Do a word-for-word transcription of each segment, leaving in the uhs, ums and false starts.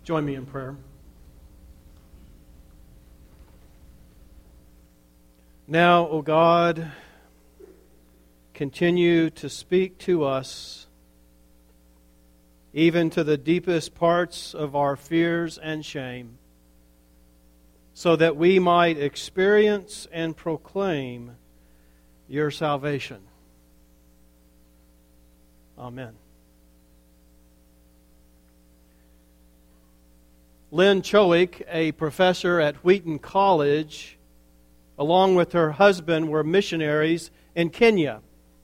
Join me in prayer. Now, O God, continue to speak to us, even to the deepest parts of our fears and shame, so that we might experience and proclaim your salvation. Amen. Lynn Chowick, a professor at Wheaton College, along with her husband, were missionaries in Kenya.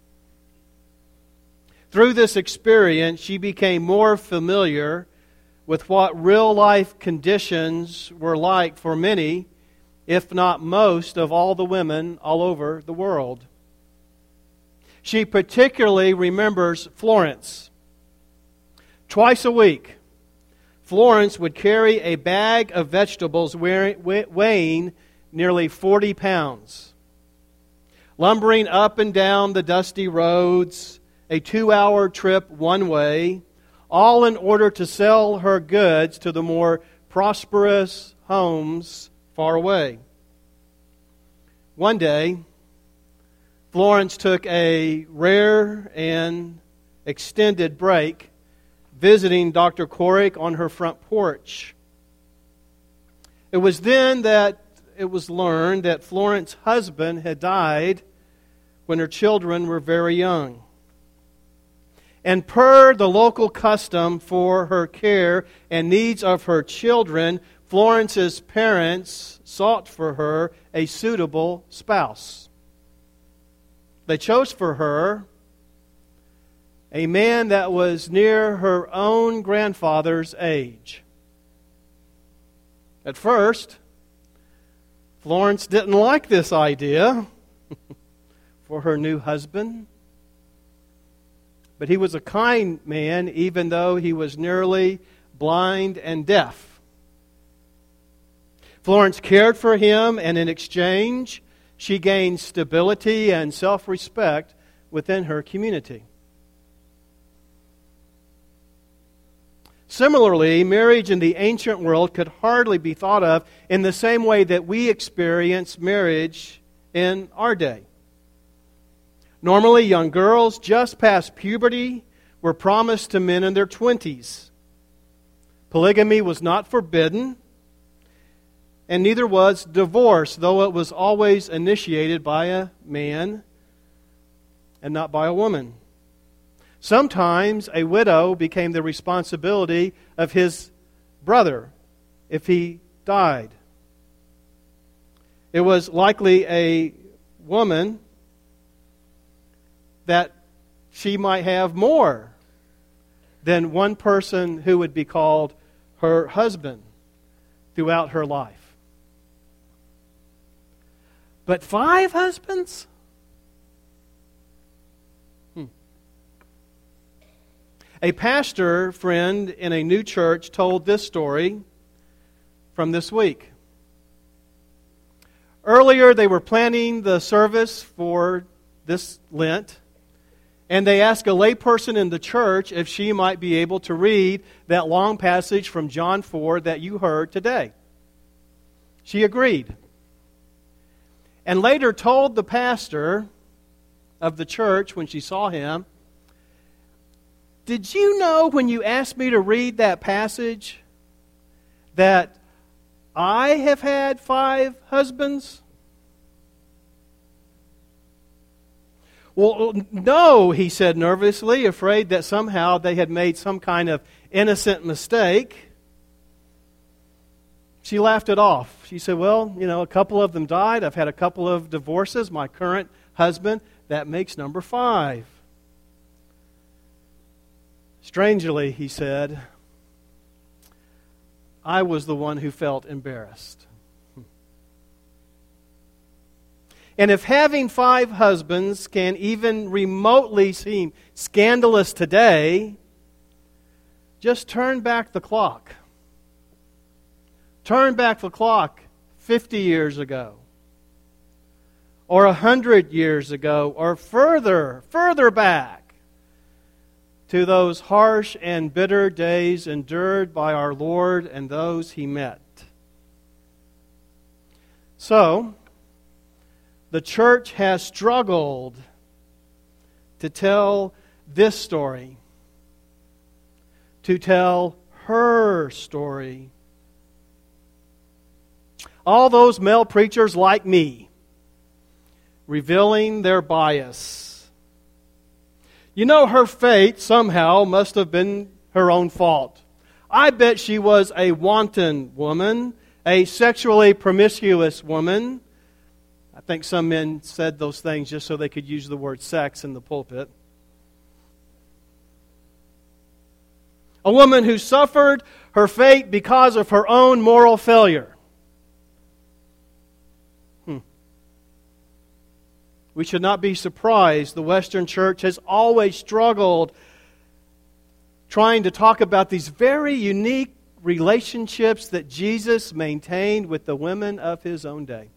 Through this experience, she became more familiar with what real-life conditions were like for many, if not most, of all the women all over the world. She particularly remembers Florence. Twice a week, Florence would carry a bag of vegetables weighing nearly forty pounds, lumbering up and down the dusty roads, a two-hour trip one way, all in order to sell her goods to the more prosperous homes far away. One day, Florence took a rare and extended break visiting Doctor Chowick on her front porch. It was then that it was learned that Florence's husband had died when her children were very young. And per the local custom for her care and needs of her children, Florence's parents sought for her a suitable spouse. They chose for her a man that was near her own grandfather's age. At first, Florence didn't like this idea for her new husband. But he was a kind man, even though he was nearly blind and deaf. Florence cared for him, and in exchange, she gained stability and self-respect within her community. Similarly, marriage in the ancient world could hardly be thought of in the same way that we experience marriage in our day. Normally, young girls just past puberty were promised to men in their twenties. Polygamy was not forbidden, and neither was divorce, though it was always initiated by a man and not by a woman. Sometimes a widow became the responsibility of his brother if he died. It was likely a woman that she might have more than one person who would be called her husband throughout her life. But five husbands? Hmm. A pastor friend in a new church told this story from this week. Earlier, they were planning the service for this Lent, and they asked a layperson in the church if she might be able to read that long passage from John four that you heard today. She agreed. And later told the pastor of the church when she saw him, "Did you know when you asked me to read that passage that I have had five husbands?" "Well, no," he said nervously, afraid that somehow they had made some kind of innocent mistake. She laughed it off. She said, "Well, you know, a couple of them died. I've had a couple of divorces. My current husband, that makes number five." Strangely, he said, I was the one who felt embarrassed. And if having five husbands can even remotely seem scandalous today, just turn back the clock. Turn back the clock fifty years ago, or one hundred years ago, or further, further back. to those harsh and bitter days endured by our Lord and those He met. So, the church has struggled to tell this story, to tell her story. All those male preachers like me, revealing their bias. You know, her fate somehow must have been her own fault. I bet she was a wanton woman, a sexually promiscuous woman. I think some men said those things just so they could use the word sex in the pulpit. A woman who suffered her fate because of her own moral failure. Hmm. We should not be surprised. The Western church has always struggled trying to talk about these very unique relationships that Jesus maintained with the women of His own day.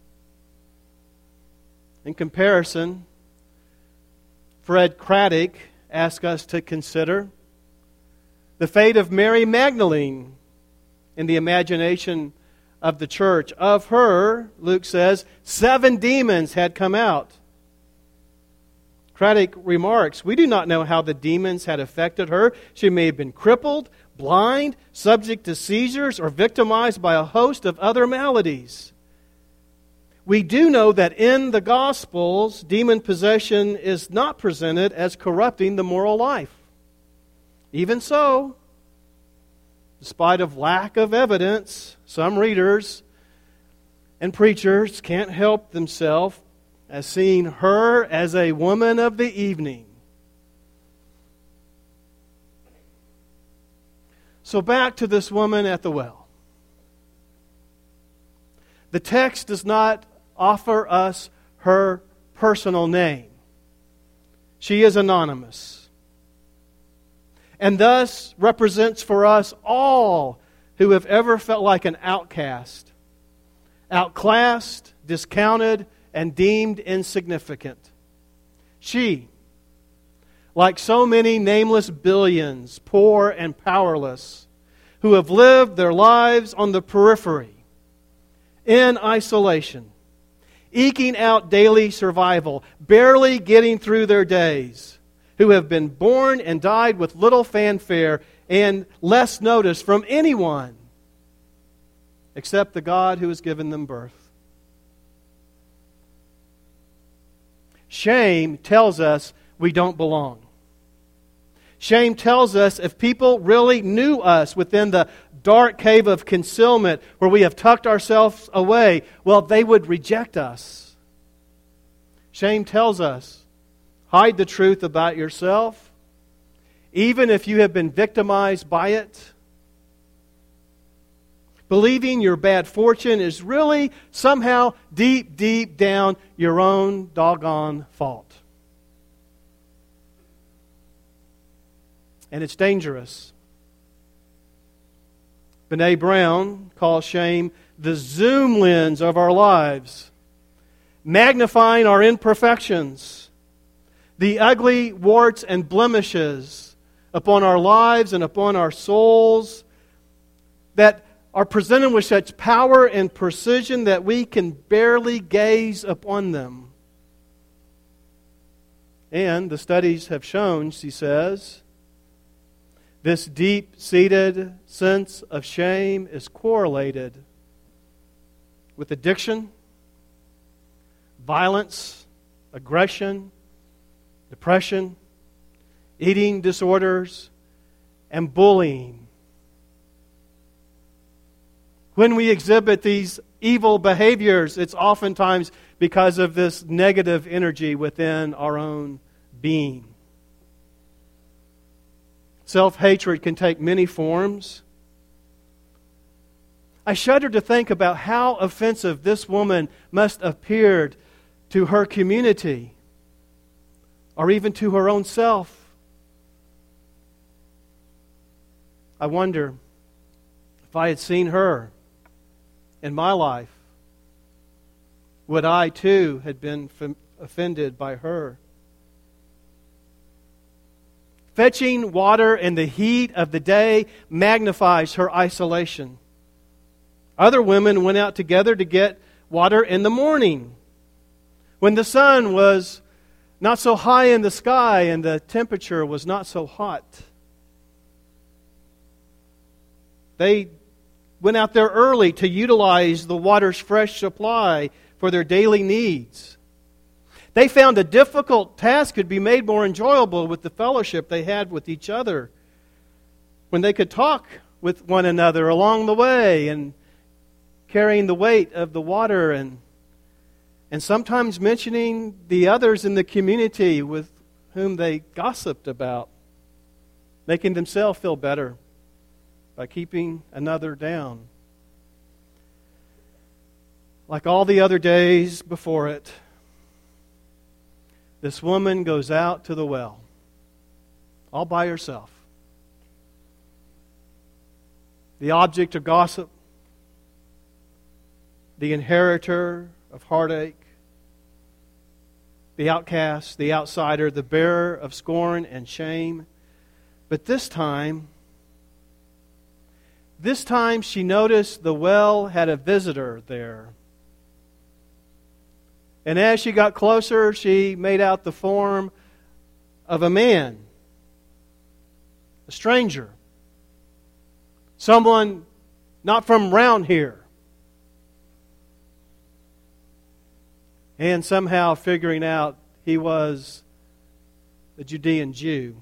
In comparison, Fred Craddock asked us to consider the fate of Mary Magdalene in the imagination of the church. Of her, Luke says, seven demons had come out. Craddock remarks, we do not know how the demons had affected her. She may have been crippled, blind, subject to seizures, or victimized by a host of other maladies. We do know that in the Gospels, demon possession is not presented as corrupting the moral life. Even so, despite of lack of evidence, some readers and preachers can't help themselves as seeing her as a woman of the evening. So back to this woman at the well. The text does not offer us her personal name. She is anonymous, and thus represents for us all who have ever felt like an outcast, outclassed, discounted, and deemed insignificant. She, like so many nameless billions, poor and powerless, who have lived their lives on the periphery, in isolation, eking out daily survival, barely getting through their days, who have been born and died with little fanfare and less notice from anyone except the God who has given them birth. Shame tells us we don't belong. Shame tells us if people really knew us within the dark cave of concealment where we have tucked ourselves away, well, they would reject us. Shame tells us, hide the truth about yourself, even if you have been victimized by it. Believing your bad fortune is really somehow deep, deep down your own doggone fault. And it's dangerous. Brene Brown calls shame the zoom lens of our lives, magnifying our imperfections, the ugly warts and blemishes upon our lives and upon our souls that are presented with such power and precision that we can barely gaze upon them. And the studies have shown, she says, this deep-seated sense of shame is correlated with addiction, violence, aggression, depression, eating disorders, and bullying. When we exhibit these evil behaviors, it's oftentimes because of this negative energy within our own being. Self-hatred can take many forms. I shudder to think about how offensive this woman must have appeared to her community or even to her own self. I wonder if I had seen her in my life, would I too had been offended by her? Fetching water in the heat of the day magnifies her isolation. Other women went out together to get water in the morning, when the sun was not so high in the sky and the temperature was not so hot. They went out there early to utilize the water's fresh supply for their daily needs. They found a difficult task could be made more enjoyable with the fellowship they had with each other, when they could talk with one another along the way and carrying the weight of the water, and and sometimes mentioning the others in the community with whom they gossiped about, making themselves feel better by keeping another down. Like all the other days before it, this woman goes out to the well, all by herself. The object of gossip, the inheritor of heartache, the outcast, the outsider, the bearer of scorn and shame. But this time, this time she noticed the well had a visitor there. And as she got closer, she made out the form of a man, a stranger, someone not from round here. And somehow figuring out he was a Judean Jew.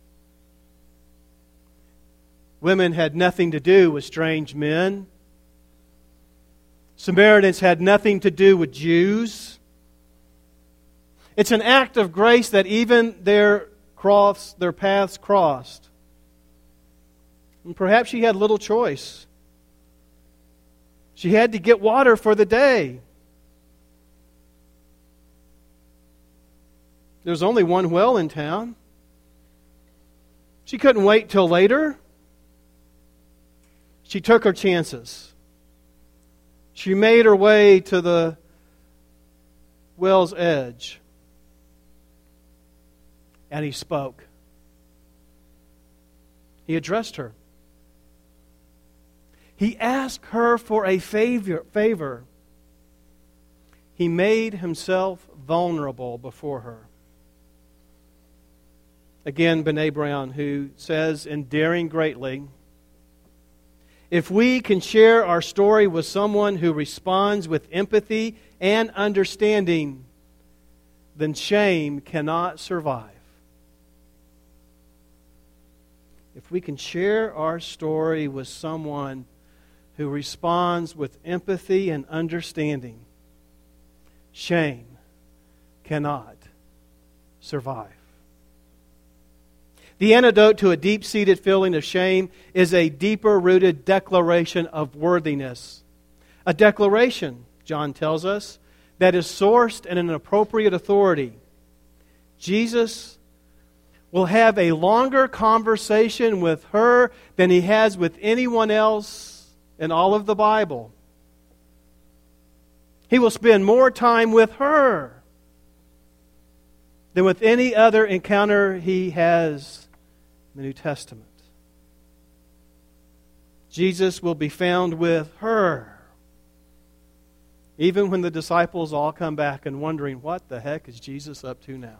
Women had nothing to do with strange men. Samaritans had nothing to do with Jews. It's an act of grace that even their cross, their paths crossed. And perhaps she had little choice. She had to get water for the day. There was only one well in town. She couldn't wait till later. She took her chances. She made her way to the well's edge. And he spoke. He addressed her. He asked her for a favor. favor. He made himself vulnerable before her. Again, Brené Brown, who says in Daring Greatly, if we can share our story with someone who responds with empathy and understanding, then shame cannot survive. If we can share our story with someone who responds with empathy and understanding, shame cannot survive. The antidote to a deep-seated feeling of shame is a deeper-rooted declaration of worthiness. A declaration, John tells us, that is sourced in an appropriate authority. Jesus will have a longer conversation with her than he has with anyone else in all of the Bible. He will spend more time with her than with any other encounter he has in the New Testament. Jesus will be found with her, even when the disciples all come back and wondering, what the heck is Jesus up to now?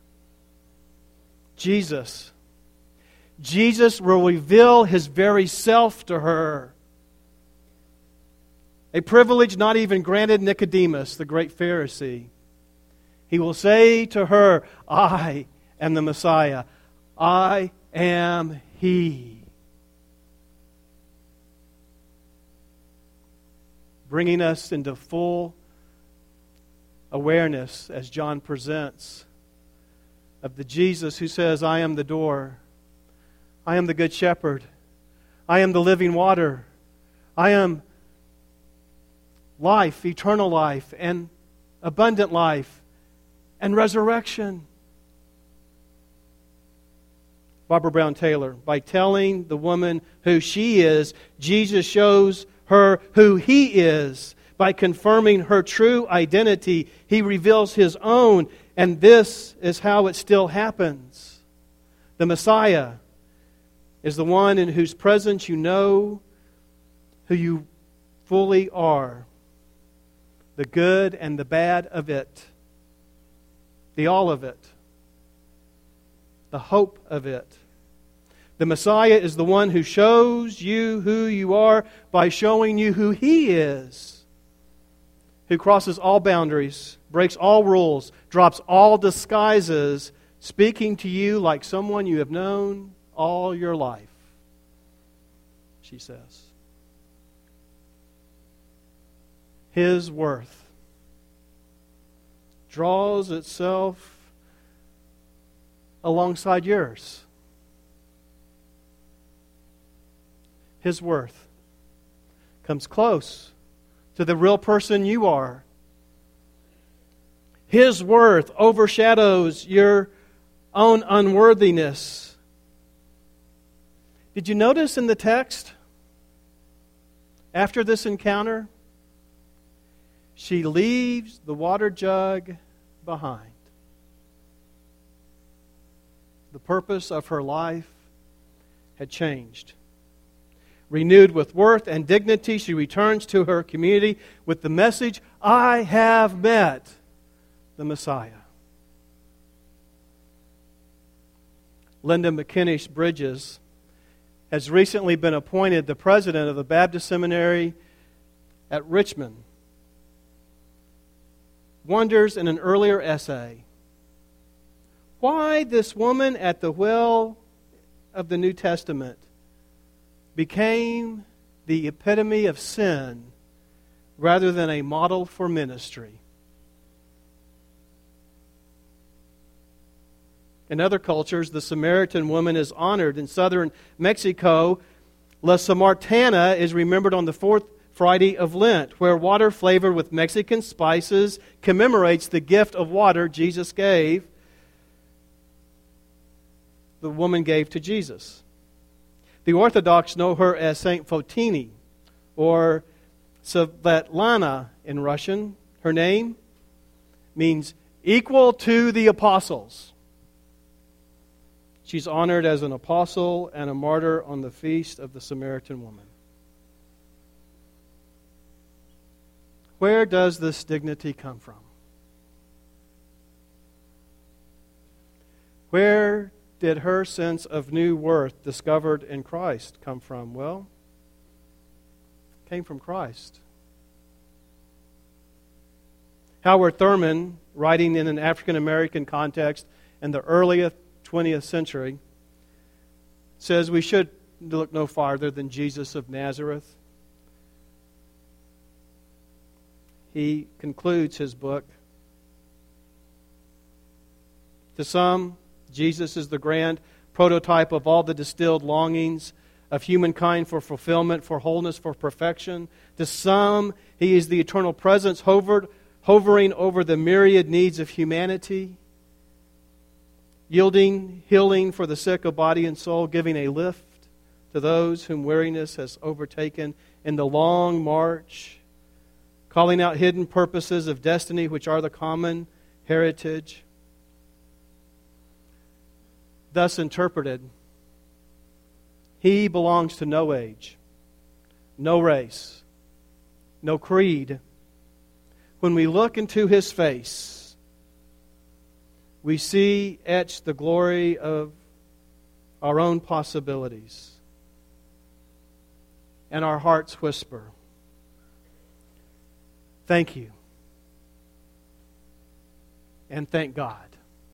Jesus. Jesus will reveal His very self to her. A privilege not even granted Nicodemus, the great Pharisee. He will say to her, I am the Messiah. I am He. Bringing us into full awareness, as John presents, of the Jesus who says, I am the door. I am the good shepherd. I am the living water. I am life, eternal life, and abundant life, and resurrection. Barbara Brown Taylor, by telling the woman who she is, Jesus shows her who He is. By confirming her true identity, He reveals His own, and this is how it still happens. The Messiah is the one in whose presence you know who you fully are. The good and the bad of it. The all of it. The hope of it. The Messiah is the one who shows you who you are by showing you who He is. Who crosses all boundaries, breaks all rules, drops all disguises, speaking to you like someone you have known all your life, she says. His worth draws itself alongside yours. His worth comes close to the real person you are. His worth overshadows your own unworthiness. Did you notice in the text, after this encounter, she leaves the water jug behind. The purpose of her life had changed. Renewed with worth and dignity, she returns to her community with the message, I have met the Messiah. Linda McKinnish Bridges has recently been appointed the president of the Baptist Seminary at Richmond. Wonders in an earlier essay why this woman at the well of the New Testament became the epitome of sin rather than a model for ministry. In other cultures, the Samaritan woman is honored. In southern Mexico, La Samaritana is remembered on the fourth Friday of Lent, where water flavored with Mexican spices commemorates the gift of water Jesus gave, the woman gave to Jesus. The Orthodox know her as Saint Fotini, or Svetlana in Russian. Her name means equal to the apostles. She's honored as an apostle and a martyr on the feast of the Samaritan woman. Where does this dignity come from? Where did her sense of new worth discovered in Christ come from? Well, it came from Christ. Howard Thurman, writing in an African American context in the early twentieth century, says we should look no farther than Jesus of Nazareth. He concludes his book. To some, Jesus is the grand prototype of all the distilled longings of humankind for fulfillment, for wholeness, for perfection. To some, He is the eternal presence hovered, hovering over the myriad needs of humanity, yielding healing for the sick of body and soul, giving a lift to those whom weariness has overtaken in the long march, calling out hidden purposes of destiny which are the common heritage. Thus interpreted, He belongs to no age, no race, no creed. When we look into His face, we see etched the glory of our own possibilities. And our hearts whisper, thank you. And thank God.